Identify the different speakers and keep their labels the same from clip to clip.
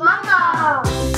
Speaker 1: Mama!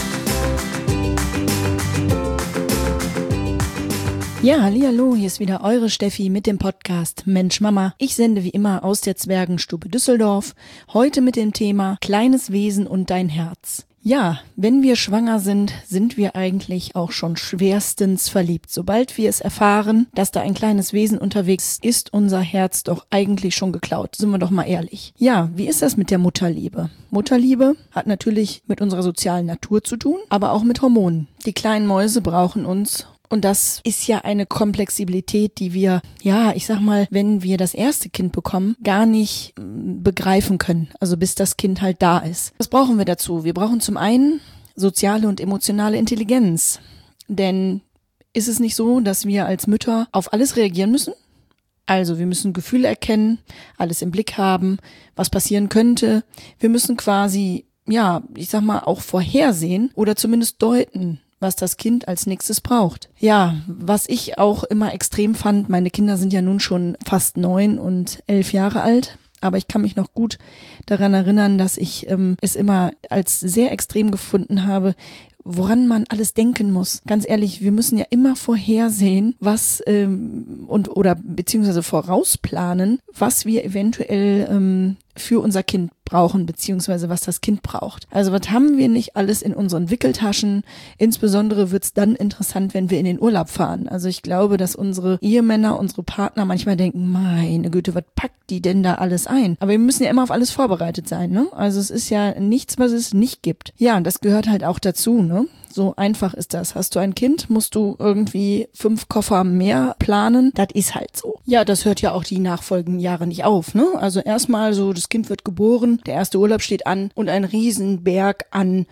Speaker 2: Ja, hallihallo, hier ist wieder eure Steffi mit dem Podcast Mensch Mama. Ich sende wie immer aus der Zwergenstube Düsseldorf, heute mit dem Thema Kleines Wesen und dein Herz. Ja, wenn wir schwanger sind, sind wir eigentlich auch schon schwerstens verliebt. Sobald wir es erfahren, dass da ein kleines Wesen unterwegs ist, unser Herz doch eigentlich schon geklaut. Sind wir doch mal ehrlich. Ja, wie ist das mit der Mutterliebe? Mutterliebe hat natürlich mit unserer sozialen Natur zu tun, aber auch mit Hormonen. Die kleinen Mäuse brauchen uns. Und das ist ja eine Komplexibilität, die wir, ja, ich sag mal, wenn wir das erste Kind bekommen, gar nicht begreifen können. Also bis das Kind halt da ist. Was brauchen wir dazu? Wir brauchen zum einen soziale und emotionale Intelligenz. Denn ist es nicht so, dass wir als Mütter auf alles reagieren müssen? Also wir müssen Gefühle erkennen, alles im Blick haben, was passieren könnte. Wir müssen quasi, ja, ich sag mal, auch vorhersehen oder zumindest deuten, was das Kind als nächstes braucht. Ja, was ich auch immer extrem fand, meine Kinder sind ja nun schon fast 9 und 11 Jahre alt, aber ich kann mich noch gut daran erinnern, dass ich es immer als sehr extrem gefunden habe, woran man alles denken muss. Ganz ehrlich, wir müssen ja immer vorhersehen, was beziehungsweise vorausplanen, was wir eventuell für unser Kind brauchen, beziehungsweise was das Kind braucht. Also was haben wir nicht alles in unseren Wickeltaschen? Insbesondere wird's dann interessant, wenn wir in den Urlaub fahren. Also ich glaube, dass unsere Ehemänner, unsere Partner manchmal denken, meine Güte, was packt die denn da alles ein? Aber wir müssen ja immer auf alles vorbereitet sein, ne? Also es ist ja nichts, was es nicht gibt. Ja, und das gehört halt auch dazu, ne? So einfach ist das. Hast du ein Kind, musst du irgendwie 5 Koffer mehr planen. Das ist halt so. Ja, das hört ja auch die nachfolgenden Jahre nicht auf, ne? Also erstmal so, das Kind wird geboren, der erste Urlaub steht an und ein Riesenberg an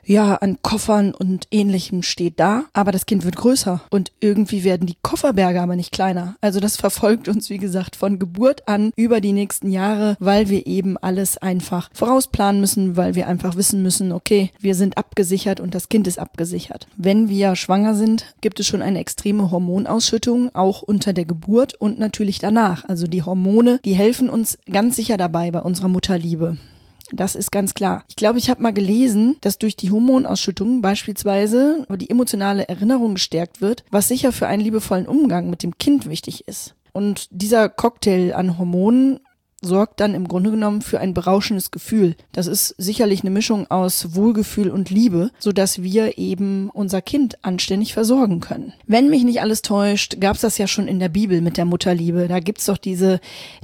Speaker 2: Koffern und Ähnlichem steht da, aber das Kind wird größer und irgendwie werden die Kofferberge aber nicht kleiner. Also das verfolgt uns, wie gesagt, von Geburt an über die nächsten Jahre, weil wir eben alles einfach vorausplanen müssen, weil wir einfach wissen müssen, okay, wir sind abgesichert und das Kind ist abgesichert. Wenn wir schwanger sind, gibt es schon eine extreme Hormonausschüttung, auch unter der Geburt und natürlich danach. Also die Hormone, die helfen uns ganz sicher dabei bei unserer Mutterliebe. Das ist ganz klar. Ich glaube, ich habe mal gelesen, dass durch die Hormonausschüttung beispielsweise die emotionale Erinnerung gestärkt wird, was sicher für einen liebevollen Umgang mit dem Kind wichtig ist. Und dieser Cocktail an Hormonen sorgt dann im Grunde genommen für ein berauschendes Gefühl. Das ist sicherlich eine Mischung aus Wohlgefühl und Liebe, sodass wir eben unser Kind anständig versorgen können. Wenn mich nicht alles täuscht, gab's das ja schon in der Bibel mit der Mutterliebe. Da gibt's doch diese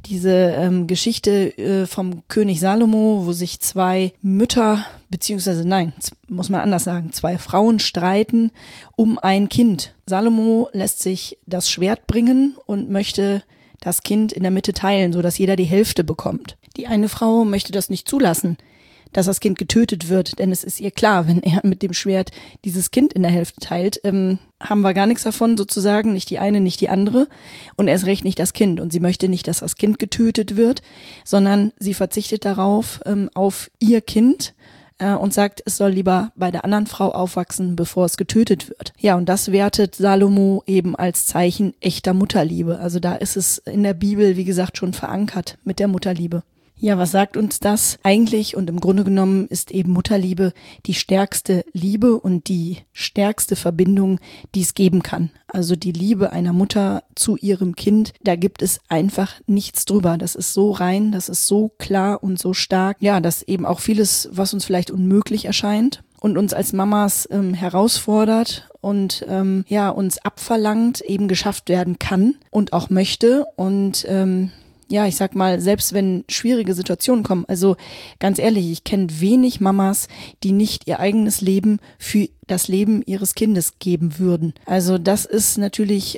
Speaker 2: Geschichte vom König Salomo, wo sich 2 Mütter, beziehungsweise nein, muss man anders sagen, 2 Frauen streiten um ein Kind. Salomo lässt sich das Schwert bringen und möchte das Kind in der Mitte teilen, so dass jeder die Hälfte bekommt. Die eine Frau möchte das nicht zulassen, dass das Kind getötet wird, denn es ist ihr klar, wenn er mit dem Schwert dieses Kind in der Hälfte teilt, haben wir gar nichts davon sozusagen, nicht die eine, nicht die andere und erst recht nicht das Kind. Und sie möchte nicht, dass das Kind getötet wird, sondern sie verzichtet darauf, auf ihr Kind, und sagt, es soll lieber bei der anderen Frau aufwachsen, bevor es getötet wird. Ja, und das wertet Salomo eben als Zeichen echter Mutterliebe. Also da ist es in der Bibel, wie gesagt, schon verankert mit der Mutterliebe. Ja, was sagt uns das eigentlich? Und im Grunde genommen ist eben Mutterliebe die stärkste Liebe und die stärkste Verbindung, die es geben kann. Also die Liebe einer Mutter zu ihrem Kind, da gibt es einfach nichts drüber. Das ist so rein, das ist so klar und so stark. Ja, dass eben auch vieles, was uns vielleicht unmöglich erscheint und uns als Mamas herausfordert und uns abverlangt, eben geschafft werden kann und auch möchte. Und ja, ich sag mal, selbst wenn schwierige Situationen kommen, also ganz ehrlich, ich kenne wenig Mamas, die nicht ihr eigenes Leben für das Leben ihres Kindes geben würden. Also das ist natürlich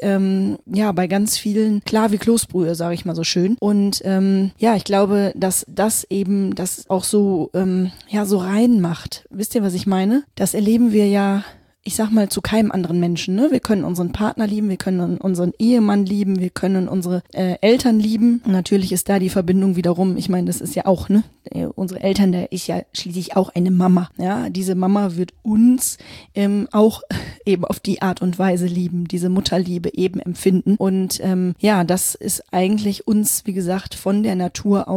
Speaker 2: bei ganz vielen klar wie Kloßbrühe, sage ich mal so schön. Und ich glaube, dass das eben das auch so so rein macht. Wisst ihr, was ich meine? Das erleben wir ja, ich sag mal, zu keinem anderen Menschen, ne? Wir können unseren Partner lieben, wir können unseren Ehemann lieben, wir können unsere Eltern lieben. Und natürlich ist da die Verbindung wiederum, ich meine, das ist ja auch, ne? Unsere Eltern, da ist ja schließlich auch eine Mama. Ja, diese Mama wird uns auch eben auf die Art und Weise lieben, diese Mutterliebe eben empfinden. Und das ist eigentlich uns, wie gesagt, von der Natur aus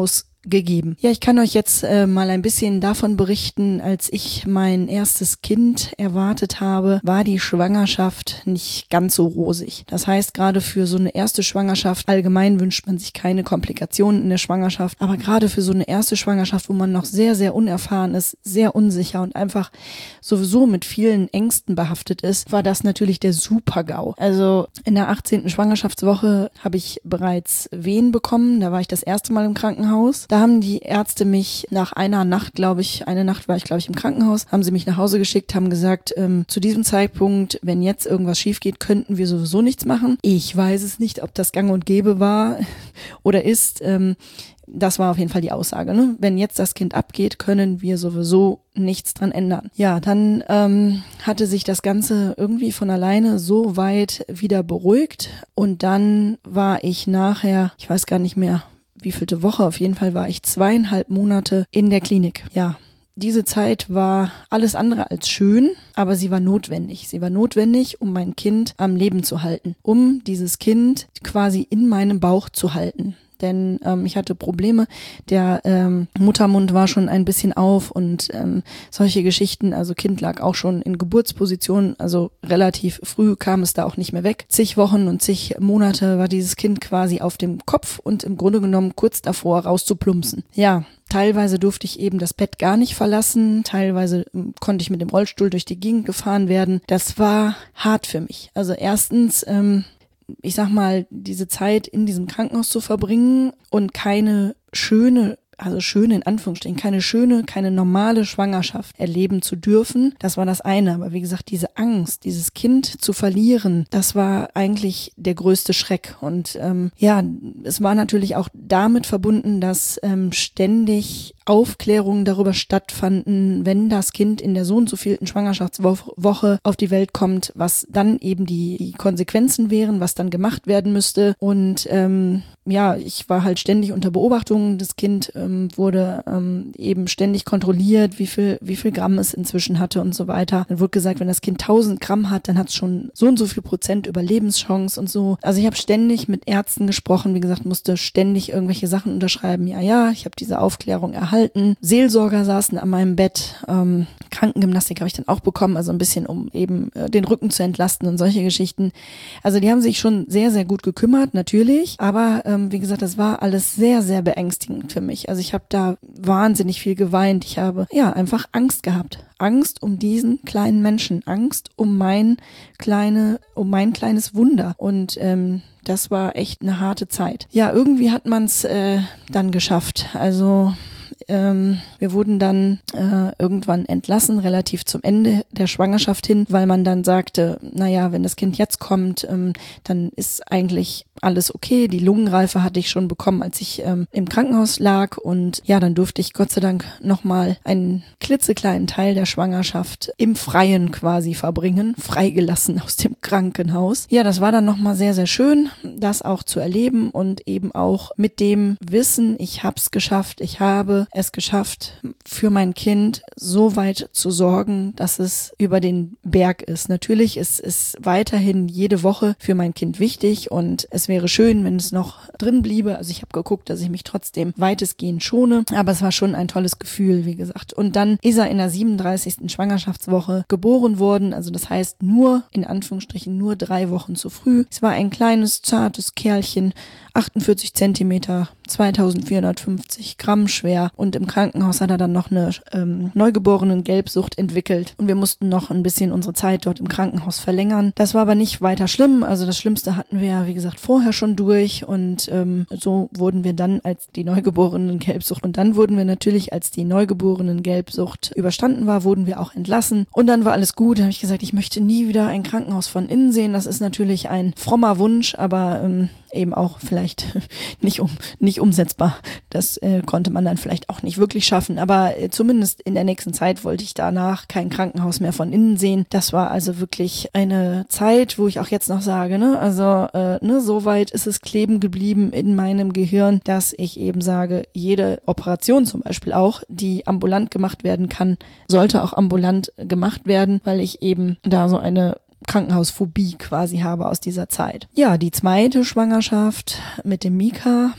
Speaker 2: gegeben. Ja, ich kann euch jetzt mal ein bisschen davon berichten, als ich mein erstes Kind erwartet habe, war die Schwangerschaft nicht ganz so rosig. Das heißt, gerade für so eine erste Schwangerschaft, allgemein wünscht man sich keine Komplikationen in der Schwangerschaft, aber gerade für so eine erste Schwangerschaft, wo man noch sehr, sehr unerfahren ist, sehr unsicher und einfach sowieso mit vielen Ängsten behaftet ist, war das natürlich der Super-GAU. Also in der 18. Schwangerschaftswoche habe ich bereits Wehen bekommen, da war ich das erste Mal im Krankenhaus. Da haben die Ärzte mich nach einer Nacht, eine Nacht war ich glaube ich im Krankenhaus, haben sie mich nach Hause geschickt, haben gesagt, zu diesem Zeitpunkt, wenn jetzt irgendwas schief geht, könnten wir sowieso nichts machen. Ich weiß es nicht, ob das gang und gäbe war oder ist. Das war auf jeden Fall die Aussage, ne? Wenn jetzt das Kind abgeht, können wir sowieso nichts dran ändern. Ja, dann hatte sich das Ganze irgendwie von alleine so weit wieder beruhigt und dann war ich nachher, ich weiß gar nicht mehr, wievielte Woche, auf jeden Fall war ich 2,5 Monate in der Klinik. Ja, diese Zeit war alles andere als schön, aber sie war notwendig. Sie war notwendig, um mein Kind am Leben zu halten, um dieses Kind quasi in meinem Bauch zu halten. Denn ich hatte Probleme, der Muttermund war schon ein bisschen auf und solche Geschichten, also Kind lag auch schon in Geburtsposition, also relativ früh kam es da auch nicht mehr weg. Zig Wochen und zig Monate war dieses Kind quasi auf dem Kopf und im Grunde genommen kurz davor rauszuplumpsen. Ja, teilweise durfte ich eben das Bett gar nicht verlassen, teilweise konnte ich mit dem Rollstuhl durch die Gegend gefahren werden. Das war hart für mich. Also erstens, ich sag mal, diese Zeit in diesem Krankenhaus zu verbringen und keine schöne in Anführungsstrichen, keine normale Schwangerschaft erleben zu dürfen, das war das eine. Aber wie gesagt, diese Angst, dieses Kind zu verlieren, das war eigentlich der größte Schreck. Und es war natürlich auch damit verbunden, dass ständig Aufklärungen darüber stattfanden, wenn das Kind in der so und so vielten Schwangerschaftswoche auf die Welt kommt, was dann eben die Konsequenzen wären, was dann gemacht werden müsste. Und ich war halt ständig unter Beobachtung. Das Kind wurde eben ständig kontrolliert, wie viel Gramm es inzwischen hatte und so weiter. Dann wurde gesagt, wenn das Kind 1000 Gramm hat, dann hat es schon so und so viel Prozent Überlebenschance und so. Also ich habe ständig mit Ärzten gesprochen, wie gesagt, musste ständig irgendwelche Sachen unterschreiben. Ja, ich habe diese Aufklärung erhalten. Seelsorger saßen an meinem Bett. Krankengymnastik habe ich dann auch bekommen, also ein bisschen, um eben den Rücken zu entlasten und solche Geschichten. Also die haben sich schon sehr, sehr gut gekümmert, natürlich. Aber wie gesagt, das war alles sehr, sehr beängstigend für mich. Also ich habe da wahnsinnig viel geweint. Ich habe einfach Angst gehabt. Angst um diesen kleinen Menschen. Angst um mein kleines Wunder. Und das war echt eine harte Zeit. Ja, irgendwie hat man es dann geschafft. Also wir wurden dann irgendwann entlassen, relativ zum Ende der Schwangerschaft hin, weil man dann sagte, wenn das Kind jetzt kommt, dann ist eigentlich alles okay. Die Lungenreife hatte ich schon bekommen, als ich im Krankenhaus lag und dann durfte ich Gott sei Dank nochmal einen klitzekleinen Teil der Schwangerschaft im Freien quasi verbringen, freigelassen aus dem Krankenhaus. Ja, das war dann nochmal sehr, sehr schön, das auch zu erleben und eben auch mit dem Wissen, ich habe es geschafft, für mein Kind so weit zu sorgen, dass es über den Berg ist. Natürlich ist es weiterhin jede Woche für mein Kind wichtig und es wäre schön, wenn es noch drin bliebe. Also ich habe geguckt, dass ich mich trotzdem weitestgehend schone, aber es war schon ein tolles Gefühl, wie gesagt. Und dann ist er in der 37. Schwangerschaftswoche geboren worden, also das heißt nur, in Anführungsstrichen, nur 3 Wochen zu früh. Es war ein kleines, zartes Kerlchen, 48 Zentimeter, 2450 Gramm schwer und im Krankenhaus hat er dann noch eine Neugeborenen-Gelbsucht entwickelt und wir mussten noch ein bisschen unsere Zeit dort im Krankenhaus verlängern. Das war aber nicht weiter schlimm, also das Schlimmste hatten wir ja, wie gesagt, vorher schon durch und so wurden wir dann als die Neugeborenen-Gelbsucht und dann wurden wir natürlich, als die Neugeborenen-Gelbsucht überstanden war, wurden wir auch entlassen und dann war alles gut. Da habe ich gesagt, ich möchte nie wieder ein Krankenhaus von innen sehen. Das ist natürlich ein frommer Wunsch, aber eben auch vielleicht nicht umsetzbar. Das konnte man dann vielleicht auch nicht wirklich schaffen, aber zumindest in der nächsten Zeit wollte ich danach kein Krankenhaus mehr von innen sehen. Das war also wirklich eine Zeit, wo ich auch jetzt noch sage, so weit ist es kleben geblieben in meinem Gehirn, dass ich eben sage, jede Operation zum Beispiel auch, die ambulant gemacht werden kann, sollte auch ambulant gemacht werden, weil ich eben da so eine Krankenhausphobie quasi habe aus dieser Zeit. Ja, die zweite Schwangerschaft mit dem Mika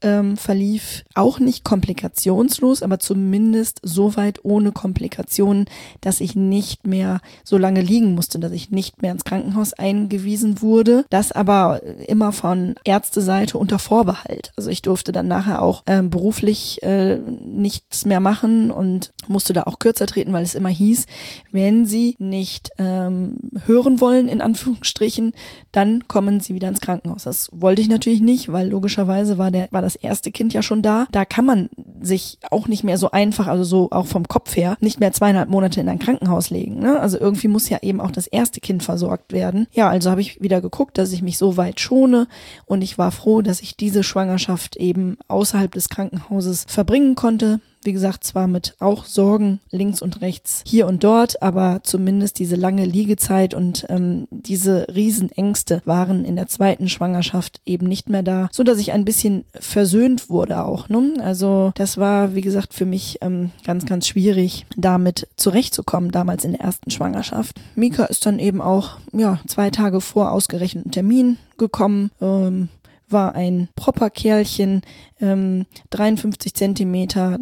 Speaker 2: verlief auch nicht komplikationslos, aber zumindest soweit ohne Komplikationen, dass ich nicht mehr so lange liegen musste, dass ich nicht mehr ins Krankenhaus eingewiesen wurde. Das aber immer von Ärzteseite unter Vorbehalt. Also ich durfte dann nachher auch beruflich nichts mehr machen und musste da auch kürzer treten, weil es immer hieß, wenn Sie nicht hören wollen, in Anführungsstrichen, dann kommen Sie wieder ins Krankenhaus. Das wollte ich natürlich nicht, weil logischerweise war das erste Kind ja schon da. Da kann man sich auch nicht mehr so einfach, also so auch vom Kopf her, nicht mehr 2,5 Monate in ein Krankenhaus legen. Ne? Also irgendwie muss ja eben auch das erste Kind versorgt werden. Ja, also habe ich wieder geguckt, dass ich mich so weit schone und ich war froh, dass ich diese Schwangerschaft eben außerhalb des Krankenhauses verbringen konnte. Wie gesagt, zwar mit auch Sorgen links und rechts hier und dort, aber zumindest diese lange Liegezeit und diese Riesenängste waren in der zweiten Schwangerschaft eben nicht mehr da, so dass ich ein bisschen versöhnt wurde auch. Ne? Also das war, wie gesagt, für mich ganz, ganz schwierig, damit zurechtzukommen, damals in der ersten Schwangerschaft. Mika ist dann eben auch 2 Tage vor ausgerechneten Termin gekommen, war ein proper Kerlchen, 53 Zentimeter,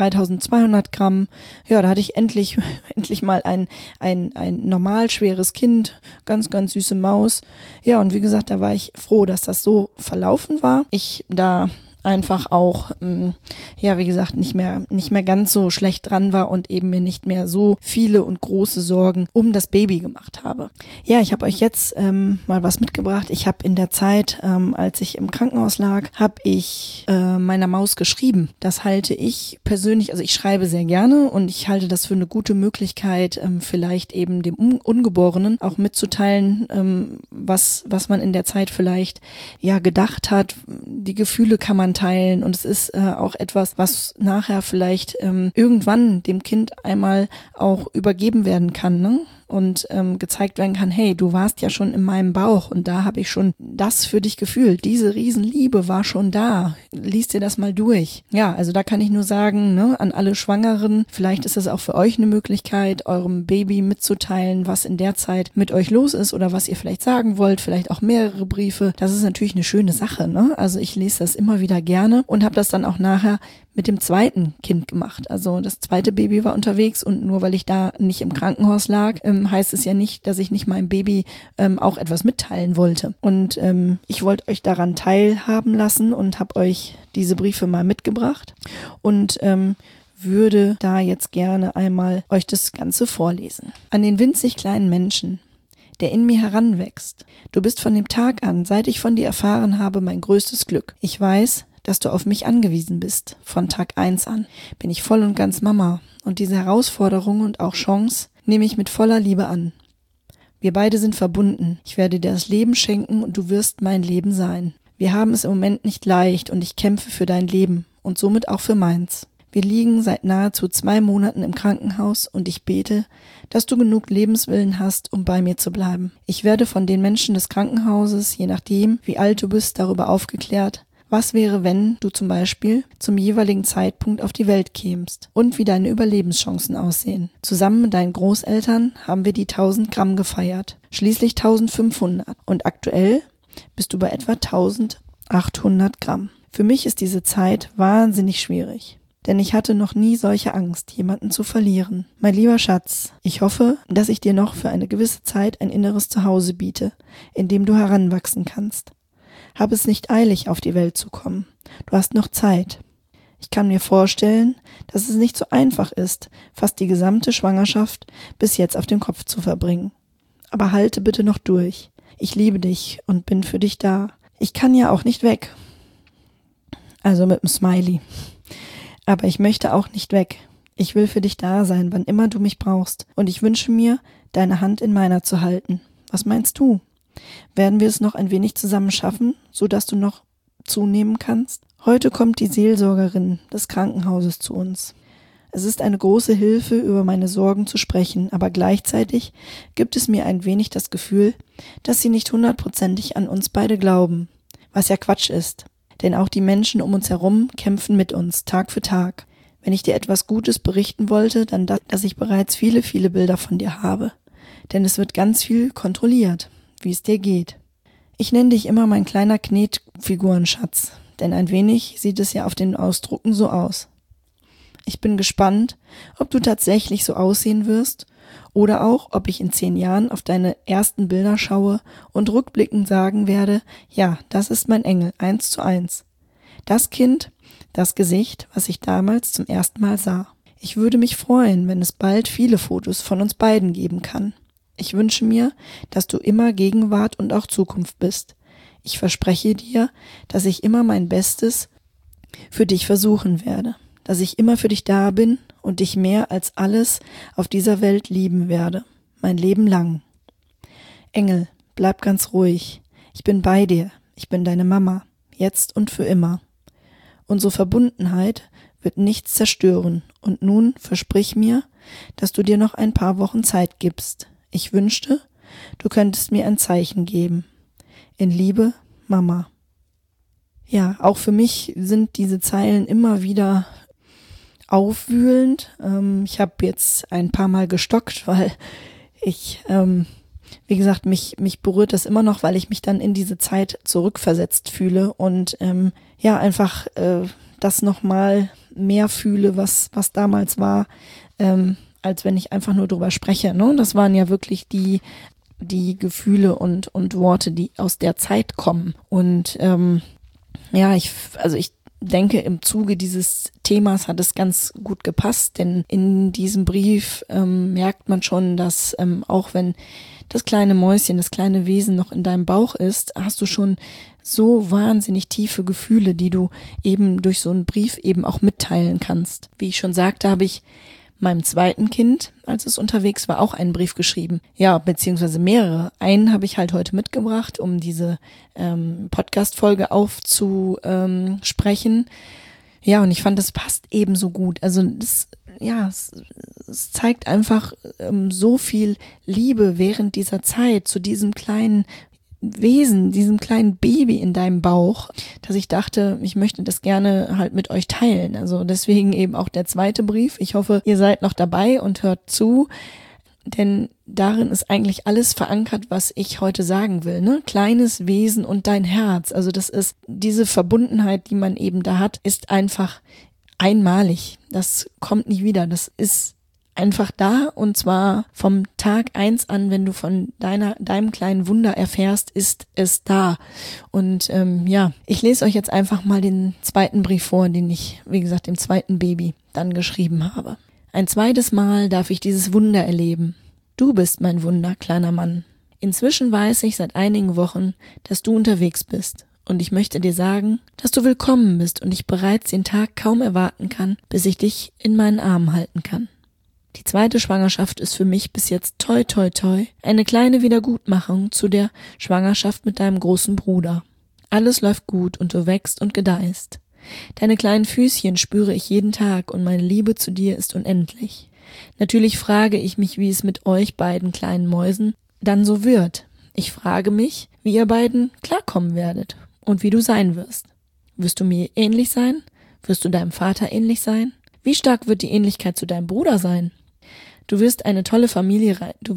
Speaker 2: 3200 Gramm. Ja, da hatte ich endlich mal ein normal schweres Kind, ganz, ganz süße Maus. Ja, und wie gesagt, da war ich froh, dass das so verlaufen war. Ich da einfach auch, wie gesagt, nicht mehr ganz so schlecht dran war und eben mir nicht mehr so viele und große Sorgen um das Baby gemacht habe. Ja, ich habe euch jetzt mal was mitgebracht. Ich habe in der Zeit, als ich im Krankenhaus lag, habe ich meiner Maus geschrieben. Das halte ich persönlich, also ich schreibe sehr gerne und ich halte das für eine gute Möglichkeit, vielleicht eben dem Ungeborenen auch mitzuteilen, was man in der Zeit vielleicht gedacht hat. Die Gefühle kann man teilen und es ist auch etwas, was nachher vielleicht irgendwann dem Kind einmal auch übergeben werden kann, ne? Und gezeigt werden kann, hey, du warst ja schon in meinem Bauch und da habe ich schon das für dich gefühlt. Diese Riesenliebe war schon da. Lies dir das mal durch. Ja, also da kann ich nur sagen, ne, an alle Schwangeren, vielleicht ist es auch für euch eine Möglichkeit, eurem Baby mitzuteilen, was in der Zeit mit euch los ist oder was ihr vielleicht sagen wollt, vielleicht auch mehrere Briefe. Das ist natürlich eine schöne Sache, ne? Also ich lese das immer wieder gerne und habe das dann auch nachher mit dem zweiten Kind gemacht. Also das zweite Baby war unterwegs und nur weil ich da nicht im Krankenhaus lag, heißt es ja nicht, dass ich nicht meinem Baby auch etwas mitteilen wollte. Und ich wollte euch daran teilhaben lassen und habe euch diese Briefe mal mitgebracht und würde da jetzt gerne einmal euch das Ganze vorlesen. An den winzig kleinen Menschen, der in mir heranwächst. Du bist von dem Tag an, seit ich von dir erfahren habe, mein größtes Glück. Ich weiß, dass du auf mich angewiesen bist. Von Tag 1 an bin ich voll und ganz Mama und diese Herausforderung und auch Chance nehme ich mit voller Liebe an. Wir beide sind verbunden. Ich werde dir das Leben schenken und du wirst mein Leben sein. Wir haben es im Moment nicht leicht und ich kämpfe für dein Leben und somit auch für meins. Wir liegen seit nahezu 2 Monaten im Krankenhaus und ich bete, dass du genug Lebenswillen hast, um bei mir zu bleiben. Ich werde von den Menschen des Krankenhauses, je nachdem, wie alt du bist, darüber aufgeklärt, was wäre, wenn du zum Beispiel zum jeweiligen Zeitpunkt auf die Welt kämst und wie deine Überlebenschancen aussehen. Zusammen mit deinen Großeltern haben wir die 1000 Gramm gefeiert, schließlich 1500 und aktuell bist du bei etwa 1800 Gramm. Für mich ist diese Zeit wahnsinnig schwierig, denn ich hatte noch nie solche Angst, jemanden zu verlieren. Mein lieber Schatz, ich hoffe, dass ich dir noch für eine gewisse Zeit ein inneres Zuhause biete, in dem du heranwachsen kannst. Hab es nicht eilig, auf die Welt zu kommen. Du hast noch Zeit. Ich kann mir vorstellen, dass es nicht so einfach ist, fast die gesamte Schwangerschaft bis jetzt auf dem Kopf zu verbringen. Aber halte bitte noch durch. Ich liebe dich und bin für dich da. Ich kann ja auch nicht weg. Also mit dem Smiley. Aber ich möchte auch nicht weg. Ich will für dich da sein, wann immer du mich brauchst. Und ich wünsche mir, deine Hand in meiner zu halten. Was meinst du? Werden wir es noch ein wenig zusammen schaffen, sodass du noch zunehmen kannst? Heute kommt die Seelsorgerin des Krankenhauses zu uns. Es ist eine große Hilfe, über meine Sorgen zu sprechen, aber gleichzeitig gibt es mir ein wenig das Gefühl, dass sie nicht 100%ig an uns beide glauben, was ja Quatsch ist. Denn auch die Menschen um uns herum kämpfen mit uns, Tag für Tag. Wenn ich dir etwas Gutes berichten wollte, dann das, dass ich bereits viele, viele Bilder von dir habe. Denn es wird ganz viel kontrolliert, wie es dir geht. Ich nenne dich immer mein kleiner Knetfigurenschatz, denn ein wenig sieht es ja auf den Ausdrucken so aus. Ich bin gespannt, ob du tatsächlich so aussehen wirst oder auch, ob ich in 10 Jahren auf deine ersten Bilder schaue und rückblickend sagen werde, ja, das ist mein Engel, 1:1. Das Kind, das Gesicht, was ich damals zum ersten Mal sah. Ich würde mich freuen, wenn es bald viele Fotos von uns beiden geben kann. Ich wünsche mir, dass du immer Gegenwart und auch Zukunft bist. Ich verspreche dir, dass ich immer mein Bestes für dich versuchen werde, dass ich immer für dich da bin und dich mehr als alles auf dieser Welt lieben werde, mein Leben lang. Engel, bleib ganz ruhig. Ich bin bei dir. Ich bin deine Mama, jetzt und für immer. Unsere Verbundenheit wird nichts zerstören und nun versprich mir, dass du dir noch ein paar Wochen Zeit gibst. Ich wünschte, du könntest mir ein Zeichen geben. In Liebe, Mama. Ja, auch für mich sind diese Zeilen immer wieder aufwühlend. Ich habe jetzt ein paar Mal gestockt, weil ich, wie gesagt, mich berührt das immer noch, weil ich mich dann in diese Zeit zurückversetzt fühle und einfach das nochmal mehr fühle, was damals war, als wenn ich einfach nur drüber spreche. Ne? Das waren ja wirklich die Gefühle und Worte, die aus der Zeit kommen. Und ich denke, im Zuge dieses Themas hat es ganz gut gepasst, denn in diesem Brief merkt man schon, dass auch wenn das kleine Mäuschen, das kleine Wesen noch in deinem Bauch ist, hast du schon so wahnsinnig tiefe Gefühle, die du eben durch so einen Brief eben auch mitteilen kannst. Wie ich schon sagte, habe ich meinem zweiten Kind, als es unterwegs war, auch einen Brief geschrieben. Ja, beziehungsweise mehrere. Einen habe ich halt heute mitgebracht, um diese Podcast-Folge aufzusprechen. Ja, und ich fand, das passt eben so gut. Also es zeigt einfach so viel Liebe während dieser Zeit zu diesem kleinen Wesen, diesem kleinen Baby in deinem Bauch, dass ich dachte, ich möchte das gerne halt mit euch teilen. Also deswegen eben auch der zweite Brief. Ich hoffe, ihr seid noch dabei und hört zu, denn darin ist eigentlich alles verankert, was ich heute sagen will, ne? Kleines Wesen und dein Herz. Also das ist diese Verbundenheit, die man eben da hat, ist einfach einmalig. Das kommt nicht wieder. Das ist einfach da und zwar vom Tag 1 an, wenn du von deinem kleinen Wunder erfährst, ist es da. Und ich lese euch jetzt einfach mal den zweiten Brief vor, den ich, wie gesagt, dem zweiten Baby dann geschrieben habe. Ein zweites Mal darf ich dieses Wunder erleben. Du bist mein Wunder, kleiner Mann. Inzwischen weiß ich seit einigen Wochen, dass du unterwegs bist. Und ich möchte dir sagen, dass du willkommen bist und ich bereits den Tag kaum erwarten kann, bis ich dich in meinen Armen halten kann. Die zweite Schwangerschaft ist für mich bis jetzt toi toi toi eine kleine Wiedergutmachung zu der Schwangerschaft mit deinem großen Bruder. Alles läuft gut und du wächst und gedeihst. Deine kleinen Füßchen spüre ich jeden Tag und meine Liebe zu dir ist unendlich. Natürlich frage ich mich, wie es mit euch beiden kleinen Mäusen dann so wird. Ich frage mich, wie ihr beiden klarkommen werdet und wie du sein wirst. Wirst du mir ähnlich sein? Wirst du deinem Vater ähnlich sein? Wie stark wird die Ähnlichkeit zu deinem Bruder sein? Du wirst in eine tolle Familie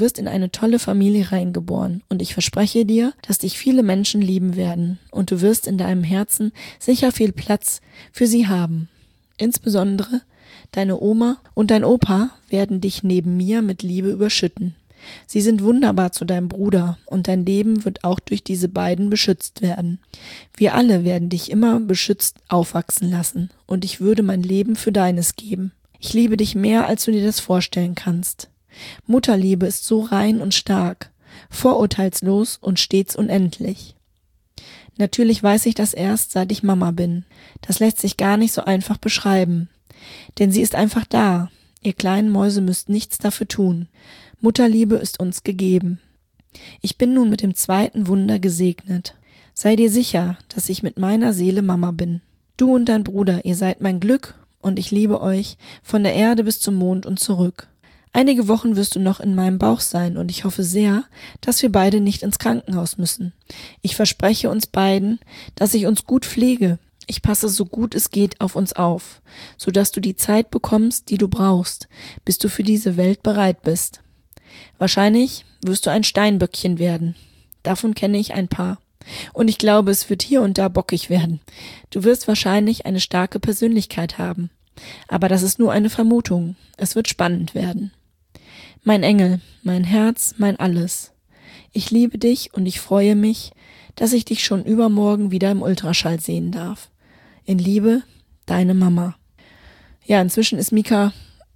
Speaker 2: reingeboren und ich verspreche dir, dass dich viele Menschen lieben werden und du wirst in deinem Herzen sicher viel Platz für sie haben. Insbesondere deine Oma und dein Opa werden dich neben mir mit Liebe überschütten. Sie sind wunderbar zu deinem Bruder und dein Leben wird auch durch diese beiden beschützt werden. Wir alle werden dich immer beschützt aufwachsen lassen und ich würde mein Leben für deines geben. Ich liebe dich mehr, als du dir das vorstellen kannst. Mutterliebe ist so rein und stark, vorurteilslos und stets unendlich. Natürlich weiß ich das erst, seit ich Mama bin. Das lässt sich gar nicht so einfach beschreiben. Denn sie ist einfach da. Ihr kleinen Mäuse müsst nichts dafür tun. Mutterliebe ist uns gegeben. Ich bin nun mit dem zweiten Wunder gesegnet. Sei dir sicher, dass ich mit meiner Seele Mama bin. Du und dein Bruder, ihr seid mein Glück und ich liebe euch von der Erde bis zum Mond und zurück. Einige Wochen wirst du noch in meinem Bauch sein und ich hoffe sehr, dass wir beide nicht ins Krankenhaus müssen. Ich verspreche uns beiden, dass ich uns gut pflege. Ich passe so gut es geht auf uns auf, sodass du die Zeit bekommst, die du brauchst, bis du für diese Welt bereit bist. Wahrscheinlich wirst du ein Steinböckchen werden. Davon kenne ich ein paar. Und ich glaube, es wird hier und da bockig werden. Du wirst wahrscheinlich eine starke Persönlichkeit haben. Aber das ist nur eine Vermutung. Es wird spannend werden. Mein Engel, mein Herz, mein Alles. Ich liebe dich und ich freue mich, dass ich dich schon übermorgen wieder im Ultraschall sehen darf. In Liebe, deine Mama. Ja, inzwischen ist Mika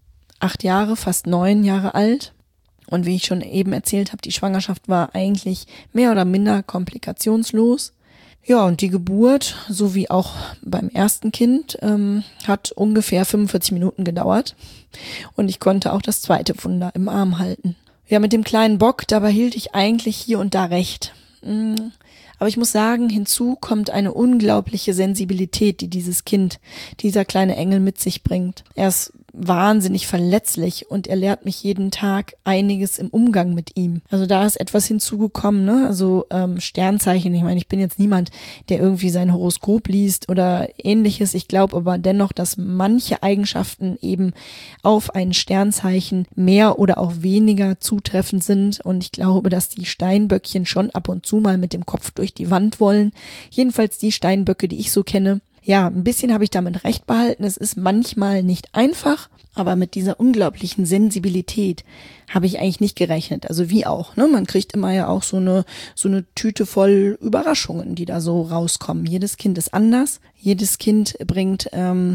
Speaker 2: 8 Jahre, fast 9 Jahre alt. Und wie ich schon eben erzählt habe, die Schwangerschaft war eigentlich mehr oder minder komplikationslos. Ja, und die Geburt, so wie auch beim ersten Kind, hat ungefähr 45 Minuten gedauert. Und ich konnte auch das zweite Wunder im Arm halten. Ja, mit dem kleinen Bock, da behielt ich eigentlich hier und da recht. Aber ich muss sagen, hinzu kommt eine unglaubliche Sensibilität, die dieses Kind, dieser kleine Engel mit sich bringt. Er ist wahnsinnig verletzlich und er lehrt mich jeden Tag einiges im Umgang mit ihm. Also da ist etwas hinzugekommen, ne? Also Sternzeichen, ich meine, ich bin jetzt niemand, der irgendwie sein Horoskop liest oder ähnliches. Ich glaube aber dennoch, dass manche Eigenschaften eben auf ein Sternzeichen mehr oder auch weniger zutreffend sind und ich glaube, dass die Steinböckchen schon ab und zu mal mit dem Kopf durch die Wand wollen. Jedenfalls die Steinböcke, die ich so kenne. Ja, ein bisschen habe ich damit recht behalten. Es ist manchmal nicht einfach, aber mit dieser unglaublichen Sensibilität habe ich eigentlich nicht gerechnet. Also wie auch, ne? Man kriegt immer ja auch so eine Tüte voll Überraschungen, die da so rauskommen. Jedes Kind ist anders. Jedes Kind bringt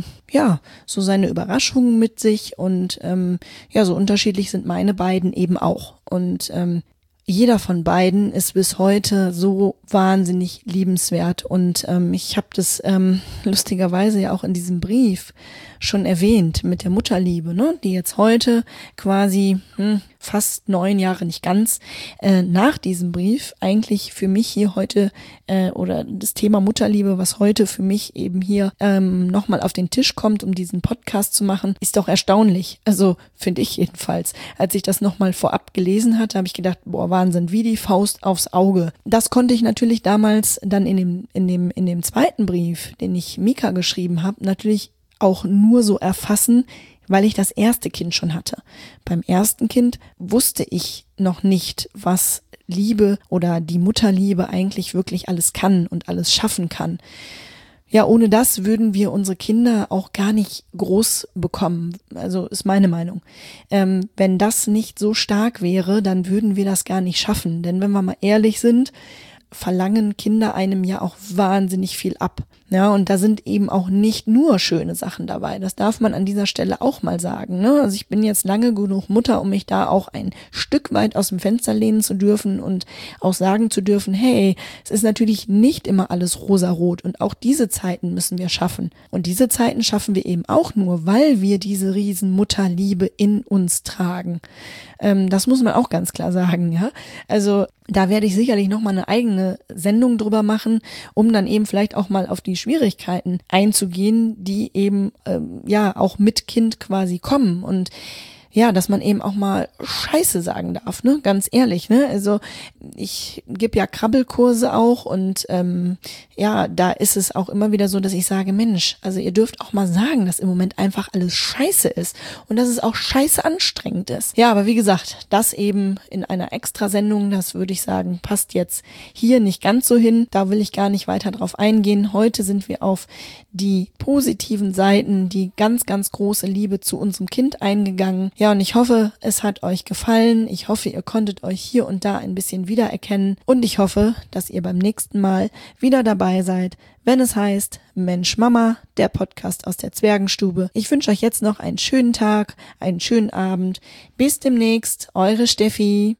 Speaker 2: so seine Überraschungen mit sich und so unterschiedlich sind meine beiden eben auch. Und jeder von beiden ist bis heute so wahnsinnig liebenswert und ich habe das lustigerweise ja auch in diesem Brief schon erwähnt mit der Mutterliebe, ne, die jetzt heute quasi fast 9 Jahre, nicht ganz, nach diesem Brief eigentlich für mich hier heute oder das Thema Mutterliebe, was heute für mich eben hier nochmal auf den Tisch kommt, um diesen Podcast zu machen, ist doch erstaunlich. Also finde ich jedenfalls. Als ich das nochmal vorab gelesen hatte, habe ich gedacht, boah, Wahnsinn, wie die Faust aufs Auge. Das konnte ich natürlich damals dann in dem zweiten Brief, den ich Mika geschrieben habe, natürlich auch nur so erfassen, weil ich das erste Kind schon hatte. Beim ersten Kind wusste ich noch nicht, was Liebe oder die Mutterliebe eigentlich wirklich alles kann und alles schaffen kann. Ja, ohne das würden wir unsere Kinder auch gar nicht groß bekommen. Also ist meine Meinung. Wenn das nicht so stark wäre, dann würden wir das gar nicht schaffen. Denn wenn wir mal ehrlich sind, verlangen Kinder einem ja auch wahnsinnig viel ab. Ja, und da sind eben auch nicht nur schöne Sachen dabei. Das darf man an dieser Stelle auch mal sagen, ne? Also ich bin jetzt lange genug Mutter, um mich da auch ein Stück weit aus dem Fenster lehnen zu dürfen und auch sagen zu dürfen, hey, es ist natürlich nicht immer alles rosarot und auch diese Zeiten müssen wir schaffen. Und diese Zeiten schaffen wir eben auch nur, weil wir diese riesen Mutterliebe in uns tragen. Das muss man auch ganz klar sagen, ja. Also da werde ich sicherlich nochmal eine eigene Sendung drüber machen, um dann eben vielleicht auch mal auf die Schwierigkeiten einzugehen, die eben auch mit Kind quasi kommen und ja, dass man eben auch mal Scheiße sagen darf, ne, ganz ehrlich, ne, also ich gebe ja Krabbelkurse auch und da ist es auch immer wieder so, dass ich sage, Mensch, also ihr dürft auch mal sagen, dass im Moment einfach alles scheiße ist und dass es auch scheiße anstrengend ist. Ja, aber wie gesagt, das eben in einer Extrasendung, das würde ich sagen, passt jetzt hier nicht ganz so hin, da will ich gar nicht weiter drauf eingehen. Heute sind wir auf die positiven Seiten, die ganz, ganz große Liebe zu unserem Kind eingegangen. Ja, und ich hoffe, es hat euch gefallen. Ich hoffe, ihr konntet euch hier und da ein bisschen wiedererkennen. Und ich hoffe, dass ihr beim nächsten Mal wieder dabei seid, wenn es heißt Mensch Mama, der Podcast aus der Zwergenstube. Ich wünsche euch jetzt noch einen schönen Tag, einen schönen Abend. Bis demnächst, eure Steffi.